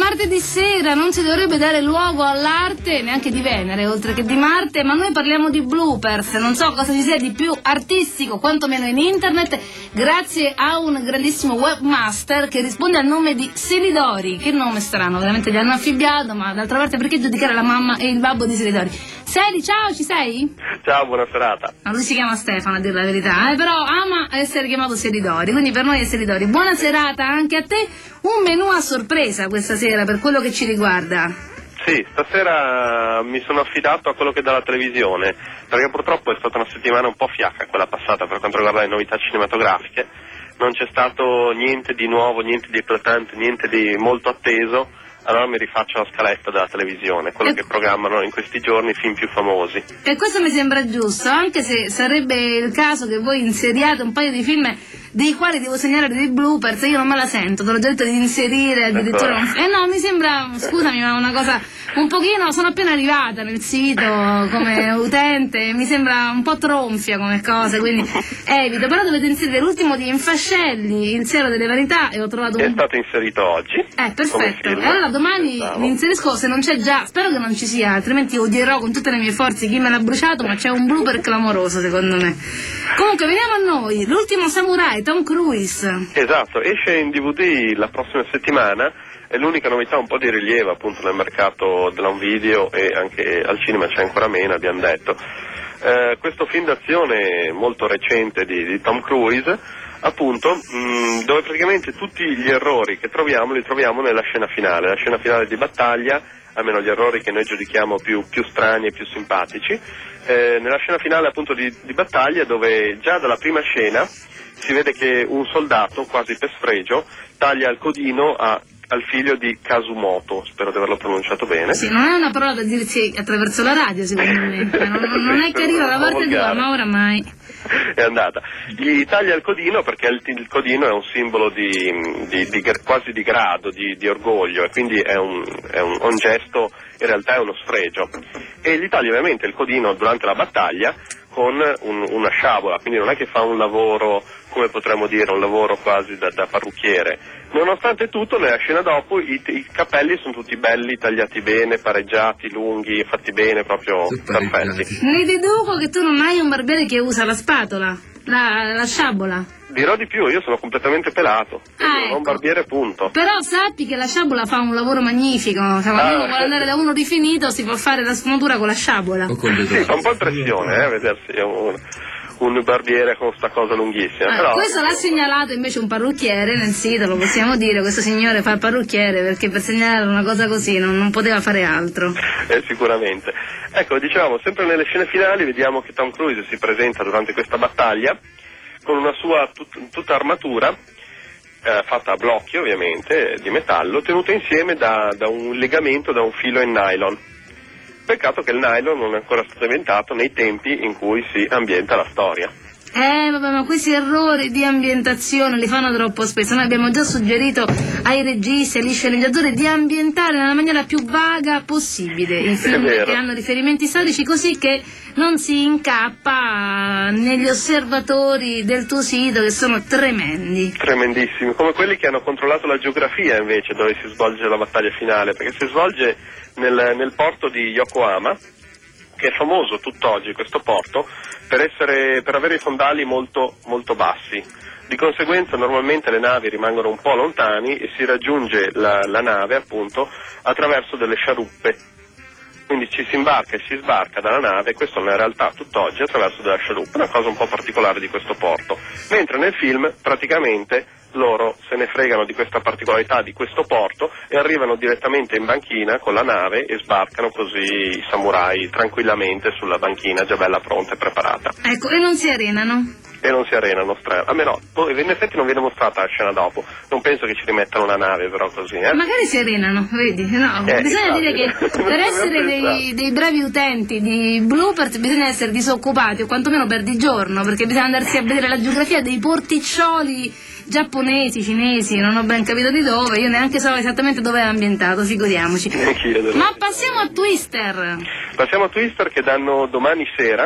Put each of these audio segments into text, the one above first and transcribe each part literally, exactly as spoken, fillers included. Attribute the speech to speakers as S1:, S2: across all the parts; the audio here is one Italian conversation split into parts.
S1: martedì sera non si dovrebbe dare luogo all'arte neanche di Venere, oltre che di Marte, ma noi parliamo di bloopers. Non so cosa ci sia di più artistico, quantomeno in internet, grazie a un grandissimo webmaster che risponde al nome di Selidori. Che nome strano, veramente gli hanno affibbiato, ma d'altra parte perché giudicare la mamma e il babbo di Selidori? Seli, ciao, ci sei?
S2: Ciao, buona serata.
S1: No, lui si chiama Stefano, a dire la verità, eh, però ama essere chiamato Selidori, quindi per noi è Selidori. Buona serata anche a te. Un menù a sorpresa questa sera per quello che ci riguarda.
S2: Sì, stasera mi sono affidato a quello che dà la televisione, perché purtroppo è stata una settimana un po' fiacca quella passata per quanto riguarda le novità cinematografiche. Non c'è stato niente di nuovo, niente di eclatante, niente di molto atteso. Allora mi rifaccio la scaletta della televisione, quello e... che programmano in questi giorni i film più famosi.
S1: E questo mi sembra giusto, anche se sarebbe il caso che voi inseriate un paio di film dei quali devo segnalare dei bloopers. Io non me la sento, te l'ho detto di inserire addirittura un... Eh no, mi sembra, scusami, ma una cosa un pochino, sono appena arrivata nel sito come utente, mi sembra un po' tronfia come cosa, quindi evito. Però dovete inserire l'ultimo di Infascelli, Il cielo delle verità, e ho trovato un...
S2: È stato inserito oggi.
S1: Eh, perfetto. E allora domani mi inserisco, se non c'è già, spero che non ci sia, altrimenti odierò con tutte le mie forze chi me l'ha bruciato, ma c'è un blooper clamoroso secondo me. Comunque veniamo a noi, L'ultimo samurai, Tom Cruise.
S2: Esatto, esce in D V D la prossima settimana, è l'unica novità un po' di rilievo appunto nel mercato dell'home video, e anche al cinema c'è ancora meno, abbiamo detto. Eh, questo film d'azione molto recente di, di Tom Cruise, appunto, mh, dove praticamente tutti gli errori che troviamo li troviamo nella scena finale, la scena finale di battaglia, almeno gli errori che noi giudichiamo più, più strani e più simpatici, eh, nella scena finale appunto di, di battaglia, dove già dalla prima scena si vede che un soldato, quasi per sfregio, taglia il codino a, al figlio di Kasumoto, spero di averlo pronunciato bene.
S1: Sì, non è una parola da dirsi attraverso la radio, secondo me, non, non è carino da parte tua, ma oramai
S2: è andata. Gli taglia il codino perché il, il codino è un simbolo di, di, di, quasi di grado, di, di orgoglio, e quindi è un, è un, un gesto, in realtà è uno sfregio, e gli taglia ovviamente il codino durante la battaglia con un, una sciabola, quindi non è che fa un lavoro, come potremmo dire, un lavoro quasi da, da parrucchiere. Nonostante tutto, nella scena dopo i, i capelli sono tutti belli, tagliati bene, pareggiati, lunghi, fatti bene, proprio perfetti.
S1: Ne deduco che tu non hai un barbiere che usa la spatola, la, la sciabola.
S2: Dirò di più, io sono completamente pelato,
S1: ah,
S2: non
S1: ecco.
S2: ho un barbiere, punto.
S1: Però sappi che la sciabola fa un lavoro magnifico, cioè, quando ah, uno vuole andare da uno rifinito si può fare la sfumatura con la sciabola.
S2: Sì, fa un po' impressione, eh, vedersi un, un barbiere con sta cosa lunghissima.
S1: Ah,
S2: però...
S1: Questo l'ha segnalato invece un parrucchiere nel sito, lo possiamo dire, questo signore fa il parrucchiere perché per segnalare una cosa così non, non poteva fare altro.
S2: Eh, sicuramente. Ecco, dicevamo, sempre nelle scene finali vediamo che Tom Cruise si presenta durante questa battaglia con una sua tut- tutta armatura, eh, fatta a blocchi ovviamente, di metallo, tenuta insieme da, da un legamento, da un filo in nylon. Peccato che il nylon non è ancora stato inventato nei tempi in cui si ambienta la storia.
S1: Eh vabbè, ma questi errori di ambientazione li fanno troppo spesso. Noi abbiamo già suggerito ai registi, agli sceneggiatori di ambientare nella maniera più vaga possibile i film che hanno riferimenti storici, così che non si incappa negli osservatori del tuo sito, che sono tremendi.
S2: Tremendissimi, come quelli che hanno controllato la geografia invece dove si svolge la battaglia finale, perché si svolge nel, nel porto di Yokohama, che è famoso tutt'oggi questo porto per essere, per avere i fondali molto, molto bassi. Di conseguenza normalmente le navi rimangono un po' lontani e si raggiunge la, la nave appunto attraverso delle sciaruppe. Quindi ci si imbarca e si sbarca dalla nave, questo nella realtà tutt'oggi attraverso della scialuppa, una cosa un po' particolare di questo porto. Mentre nel film praticamente loro se ne fregano di questa particolarità di questo porto e arrivano direttamente in banchina con la nave e sbarcano così i samurai tranquillamente sulla banchina già bella pronta e preparata.
S1: Ecco, e non si arenano?
S2: E non si arenano, stra... a me no, in effetti non viene mostrata la scena dopo, non penso che ci rimettano una nave però così, eh?
S1: Magari si arenano, vedi, no,
S2: eh,
S1: bisogna dire che per essere dei, dei bravi utenti di bloopers bisogna essere disoccupati, o quantomeno per di giorno, perché bisogna andarsi a vedere la geografia dei porticcioli giapponesi, cinesi, non ho ben capito di dove, io neanche so esattamente dove è ambientato, figuriamoci. Ma passiamo a Twister.
S2: Passiamo a Twister che danno domani sera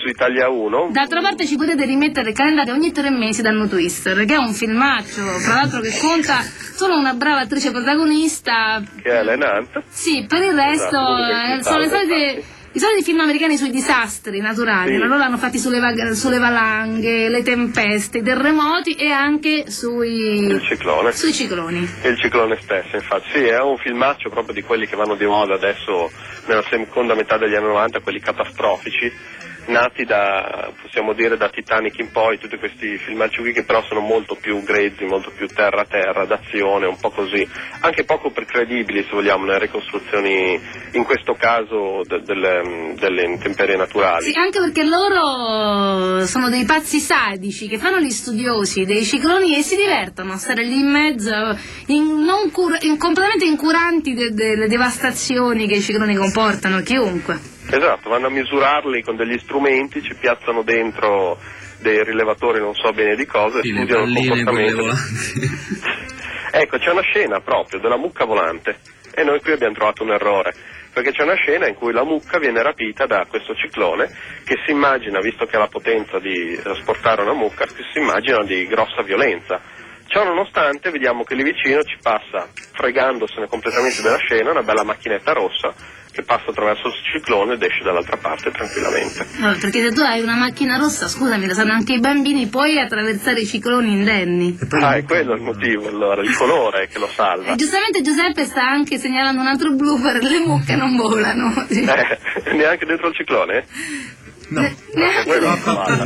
S2: su Italia uno.
S1: D'altra parte ci potete rimettere il calendario ogni tre mesi danno Twister, che è un filmaccio, fra l'altro che conta solo una brava attrice protagonista.
S2: Che è Helen Hunt.
S1: Sì, per il resto
S2: Esatto,
S1: eh, sono le solite, i soliti film americani sui disastri naturali,
S2: Sì.
S1: loro l'hanno fatti sulle, vag- sulle valanghe, le tempeste, i terremoti e anche sui,
S2: Il ciclone.
S1: sui cicloni.
S2: E il ciclone stesso, infatti. Sì, è un filmaccio proprio di quelli che vanno di moda adesso nella seconda metà degli anni novanta, quelli catastrofici, nati da, possiamo dire, da Titanic in poi, tutti questi filmacci qui che però sono molto più grezzi, molto più terra a terra, d'azione, un po' così, anche poco credibili se vogliamo nelle ricostruzioni, in questo caso de- delle, delle intemperie naturali.
S1: Sì, anche perché loro sono dei pazzi sadici che fanno gli studiosi dei cicloni e si divertono a stare lì in mezzo, in, non cur- in, completamente incuranti de- delle devastazioni che i cicloni comportano, chiunque.
S2: Esatto, vanno a misurarli con degli strumenti, ci piazzano dentro dei rilevatori non so bene di cosa
S3: Sì,
S2: e
S3: le
S2: studiano il
S3: palline, quelle
S2: comportamento.
S3: volanti.
S2: Ecco, c'è una scena proprio della mucca volante e noi qui abbiamo trovato un errore, perché c'è una scena in cui la mucca viene rapita da questo ciclone che si immagina, visto che ha la potenza di trasportare una mucca, che si immagina di grossa violenza. Ciò nonostante vediamo che lì vicino ci passa, fregandosene completamente della scena, una bella macchinetta rossa che passa attraverso il ciclone ed esce dall'altra parte tranquillamente.
S1: No, perché se tu hai una macchina rossa, scusami, lo sanno anche i bambini, puoi attraversare i cicloni indenni.
S2: Ah, è quello il motivo allora, il colore che lo salva.
S1: E giustamente Giuseppe sta anche segnalando un altro blooper, le mucche non volano.
S2: Eh, neanche dentro il ciclone?
S3: No.
S1: Ne- neanche,
S2: quello non vale.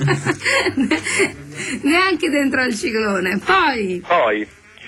S1: neanche dentro il ciclone. Poi,
S2: Poi,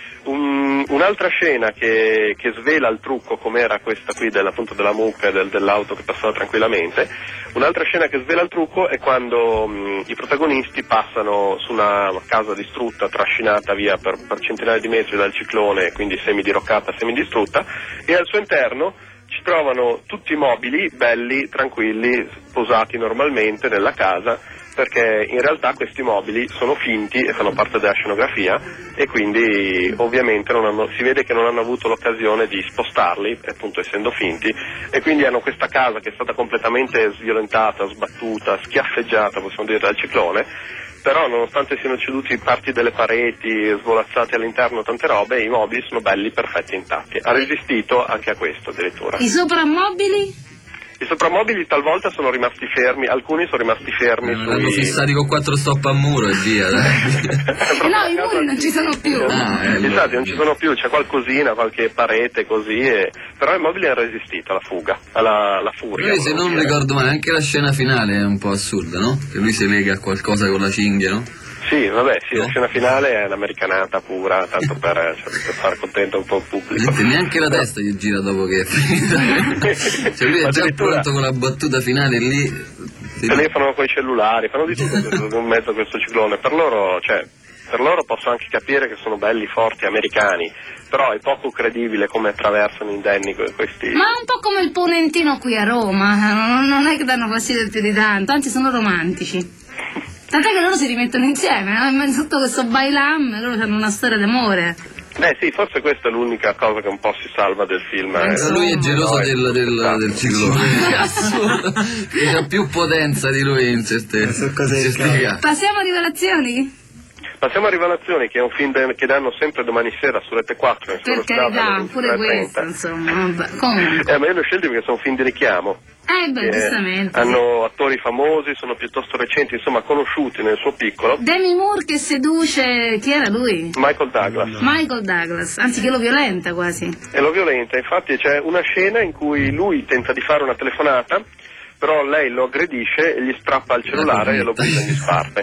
S2: un- un'altra scena che, che svela il trucco, com'era questa qui della, appunto della mucca e del, dell'auto che passava tranquillamente, un'altra scena che svela il trucco è quando mh, i protagonisti passano su una casa distrutta, trascinata via per, per centinaia di metri dal ciclone, quindi semi-diroccata, semidistrutta, e al suo interno ci trovano tutti i mobili belli, tranquilli, posati normalmente nella casa, perché in realtà questi mobili sono finti e fanno parte della scenografia e quindi ovviamente non hanno, si vede che non hanno avuto l'occasione di spostarli, appunto essendo finti, e quindi hanno questa casa che è stata completamente sviolentata, sbattuta, schiaffeggiata, possiamo dire, dal ciclone, però nonostante siano ceduti parti delle pareti, svolazzate all'interno tante robe, i mobili sono belli, perfetti, intatti. Ha resistito anche a questo addirittura.
S1: i soprammobili?
S2: I soprammobili talvolta sono rimasti fermi, alcuni sono rimasti fermi
S3: Non
S2: sui...
S3: hanno fissati con quattro stop a muro e via, dai.
S1: Eh no, i muri non ci sono più.
S3: Ah, eh,
S2: Infatti non ci sono più, c'è qualcosina, qualche parete così, e... però i mobili hanno resistito alla fuga, alla, alla furia.
S3: Lui, se non
S2: dire.
S3: ricordo male, anche la scena finale è un po' assurda, no? Che lui si lega a qualcosa con la cinghia, no?
S2: Sì, vabbè, sì,
S3: No?
S2: la scena finale è un'americanata pura, tanto per, cioè, per far contento un po' il pubblico.
S3: Niente, neanche la testa gli gira dopo che è finita. Cioè lui è già
S2: Addirittura
S3: pronto con la battuta finale lì. Sì.
S2: telefonano con i cellulari, fanno di tutto in mezzo a questo ciclone. Per loro, cioè, per loro posso anche capire che sono belli, forti, americani, però è poco credibile come attraversano indenni que- questi...
S1: Ma è un po' come il ponentino qui a Roma, non, non è che danno fastidio più di tanto, anzi sono romantici. Tant'è che loro si rimettono insieme, no? In mezzo a tutto questo bailam, loro hanno una storia d'amore.
S2: Eh sì, forse questa è l'unica cosa che un po' si salva del film. eh.
S3: Ma lui è geloso
S2: No,
S3: del, del, del ciclone. È assurdo. Ha più potenza di lui in certe,
S4: So cos'è il
S3: certe
S4: caso.
S3: gare.
S1: Passiamo a rivelazioni?
S2: Passiamo a Rivelazioni, che è un film de- che danno sempre domani sera su Rete quattro. in
S1: Per
S2: solo
S1: carità,
S2: alle
S1: pure questo,
S2: ventitré e trenta.
S1: insomma, vabbè. Comunque.
S2: Eh, ma io li ho scelti perché sono film di richiamo.
S1: Eh beh,
S2: Eh,
S1: giustamente.
S2: hanno attori famosi, sono piuttosto recenti, insomma conosciuti nel suo piccolo.
S1: Demi Moore che seduce, chi era lui?
S2: Michael Douglas.
S1: Michael Douglas, anzi che lo violenta quasi.
S2: E lo violenta, infatti c'è una scena in cui lui tenta di fare una telefonata, però lei lo aggredisce e gli strappa il cellulare e lo butta in disparte.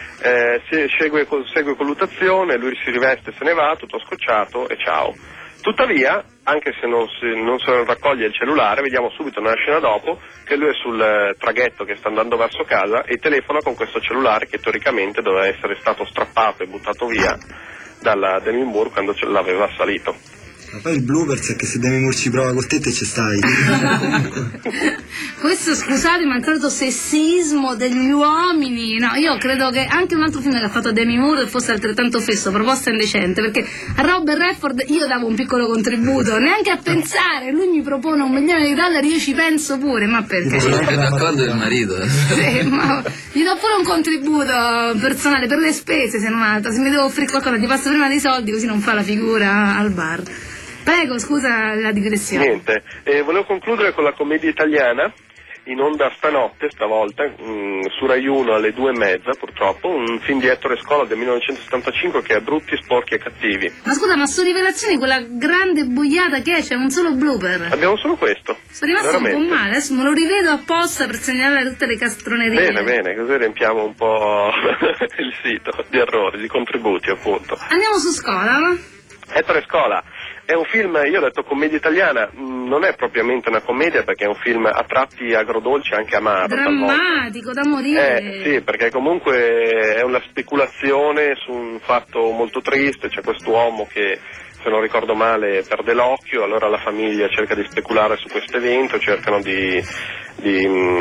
S2: Eh, se- segue, segue colluttazione, lui si riveste, se ne va, tutto scocciato e ciao. Tuttavia, anche se non si, non si raccoglie il cellulare, vediamo subito nella scena dopo che lui è sul eh, traghetto che sta andando verso casa e telefona con questo cellulare che teoricamente doveva essere stato strappato e buttato via dalla Demi Moore quando ce l'aveva assalito.
S4: Ma poi il bloopers è che se Demi Moore ci prova col te te ci stai.
S1: Questo, scusate, ma il solito sessismo degli uomini. No, io credo che anche un altro film che ha fatto Demi Moore fosse altrettanto fesso, Proposta indecente, perché a Robert Redford io davo un piccolo contributo, neanche a pensare, lui mi propone un milione di dollari, io ci penso pure, ma perché?
S3: Sono anche d'accordo del marito.
S1: Sì, ma gli do pure un contributo personale per le spese, se non altro, se mi devo offrire qualcosa ti passo prima dei soldi, così non fa la figura al bar. Prego, scusa la digressione.
S2: Niente, eh, volevo concludere con la commedia italiana, in onda stanotte, stavolta, mh, su Rai uno alle due e mezza, purtroppo, un film di Ettore Scola del millenovecentosettantacinque che è Brutti, sporchi e cattivi.
S1: Ma scusa, ma su Rivelazioni quella grande boiata che è, c'è un solo blooper.
S2: Abbiamo solo questo.
S1: Sono rimasto
S2: veramente.
S1: un po' male, adesso me lo rivedo apposta per segnalare tutte le castronerie.
S2: Bene, bene, così riempiamo un po' il sito di errori, di contributi, appunto.
S1: Andiamo su Scola, no?
S2: Ettore Scola è un film, io ho detto commedia italiana, mh, non è propriamente una commedia perché è un film a tratti agrodolce, anche amaro.
S1: Drammatico, da morire.
S2: Eh, sì, perché comunque è una speculazione su un fatto molto triste, c'è quest'uomo che, se non ricordo male, perde l'occhio, allora la famiglia cerca di speculare su questo evento, cercano di, di,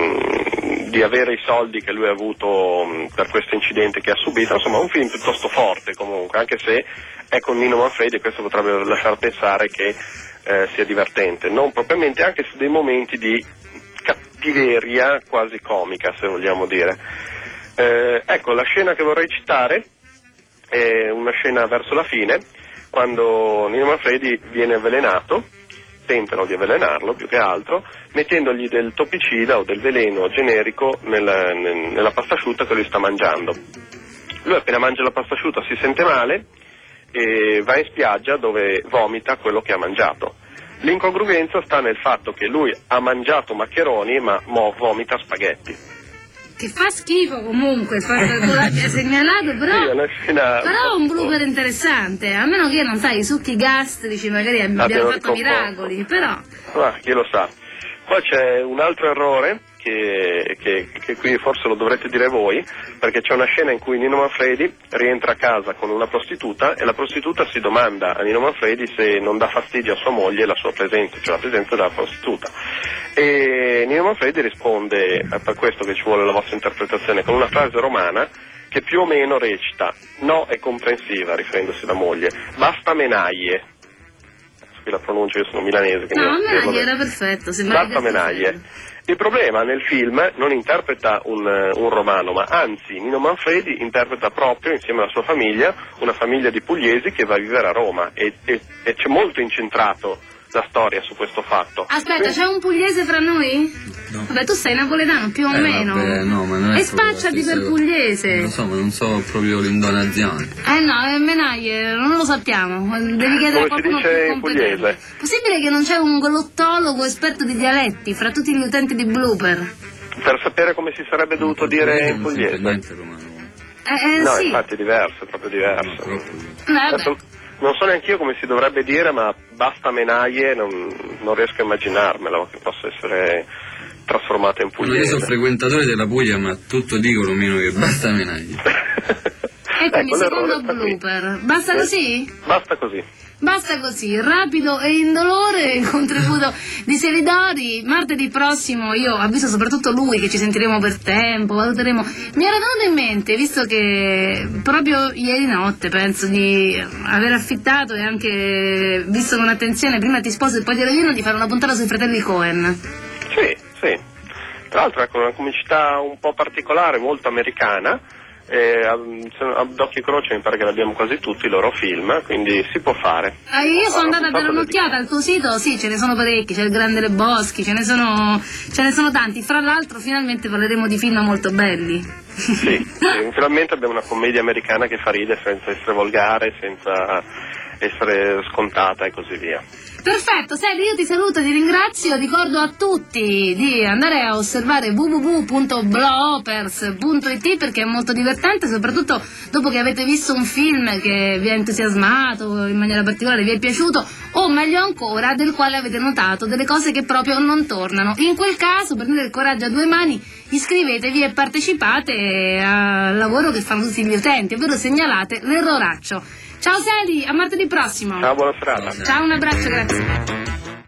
S2: mh, di avere i soldi che lui ha avuto mh, per questo incidente che ha subito, insomma un film piuttosto forte comunque, anche se è con Nino Manfredi e questo potrebbe lasciar pensare che eh, sia divertente, non propriamente, anche se dei momenti di cattiveria quasi comica, se vogliamo dire. Eh, ecco, la scena che vorrei citare è una scena verso la fine, quando Nino Manfredi viene avvelenato, tentano di avvelenarlo più che altro, mettendogli del topicida o del veleno generico nella, nella pasta asciutta che lui sta mangiando. Lui appena mangia la pasta asciutta si sente male e va in spiaggia dove vomita quello che ha mangiato. L'incongruenza sta nel fatto che lui ha mangiato maccheroni ma mo vomita spaghetti.
S1: Che fa schifo comunque, fa l'abbia segnalato, però,
S2: sì, è una scena
S1: però è un blooper interessante, a meno che non sai, i succhi gastrici magari abbiano fatto miracoli, però...
S2: Ah, chi lo sa. Poi c'è un altro errore che, che, che qui forse lo dovrete dire voi, perché c'è una scena in cui Nino Manfredi rientra a casa con una prostituta e la prostituta si domanda a Nino Manfredi se non dà fastidio a sua moglie la sua presenza, cioè la presenza della prostituta. E Nino Manfredi risponde, è per questo che ci vuole la vostra interpretazione, con una frase romana che più o meno recita: no, è comprensiva, riferendosi alla moglie, basta menaglie. Qui la pronuncia, io sono milanese.
S1: No, menaglie era perfetto.
S2: Basta menaglie. Il problema nel film non interpreta un, un romano, ma anzi Nino Manfredi interpreta proprio, insieme alla sua famiglia, una famiglia di pugliesi che va a vivere a Roma e, e, e c'è molto incentrato la storia su questo fatto.
S1: Aspetta,
S2: Quindi...
S1: c'è un pugliese fra noi?
S3: No.
S1: Vabbè, tu sei napoletano più o
S3: eh,
S1: meno.
S3: Vabbè, no, ma non è
S1: e spacciati per
S3: cosa.
S1: pugliese.
S3: Lo so, ma non so proprio l'indonazione.
S1: Eh no, è menaglie, non lo sappiamo. Devi chiedere a qualcuno più competente.
S2: Pugliese?
S1: Possibile che non c'è un glottologo esperto di dialetti fra tutti gli utenti di Blooper?
S2: Per sapere come si sarebbe dovuto dire in
S3: non
S2: pugliese.
S3: Niente romano.
S1: Eh, eh
S2: No,
S1: sì.
S2: infatti è diverso, è proprio diverso.
S3: No, troppo.
S1: Vabbè.
S2: Adesso, non so neanche io come si dovrebbe dire, ma basta menaglie, non, non riesco a immaginarmelo che possa essere trasformata in pugliese.
S3: Io sono frequentatore della Puglia, ma tutto dicono meno che basta menaglie.
S1: E quindi
S2: ecco,
S1: secondo
S2: l'errore sta qui.
S1: Blooper, basta così?
S2: Basta così.
S1: Basta così, rapido e indolore il contributo di Seridori. Martedì prossimo io avviso soprattutto lui che ci sentiremo per tempo, valuteremo. Mi era venuto in mente, visto che proprio ieri notte penso di aver affittato e anche visto con attenzione prima Ti sposo e poi ti rovino, di fare una puntata sui fratelli Coen.
S2: Sì, sì. Tra l'altro ecco una comicità un po' particolare, molto americana. E ad occhio e croce mi pare che l'abbiamo quasi tutti i loro film, quindi si può fare.
S1: Ah, io sono andata a dare un'occhiata al tuo sito, sì, ce ne sono parecchi, c'è il Grande Leboschi, ce ne sono ce ne sono tanti, fra l'altro finalmente parleremo di film molto belli.
S2: Sì, sì, finalmente abbiamo una commedia americana che fa ridere senza essere volgare, senza essere scontata e così via.
S1: Perfetto, Senti, io ti saluto, ti ringrazio, ricordo a tutti di andare a osservare w w w punto blopers punto i t perché è molto divertente, soprattutto dopo che avete visto un film che vi ha entusiasmato in maniera particolare, vi è piaciuto, o meglio ancora del quale avete notato delle cose che proprio non tornano. In quel caso prendete il coraggio a due mani, iscrivetevi e partecipate al lavoro che fanno tutti gli utenti, ovvero segnalate l'erroraccio. Ciao Seli, a martedì prossimo.
S2: Ciao, buona serata.
S1: Ciao, un abbraccio, grazie.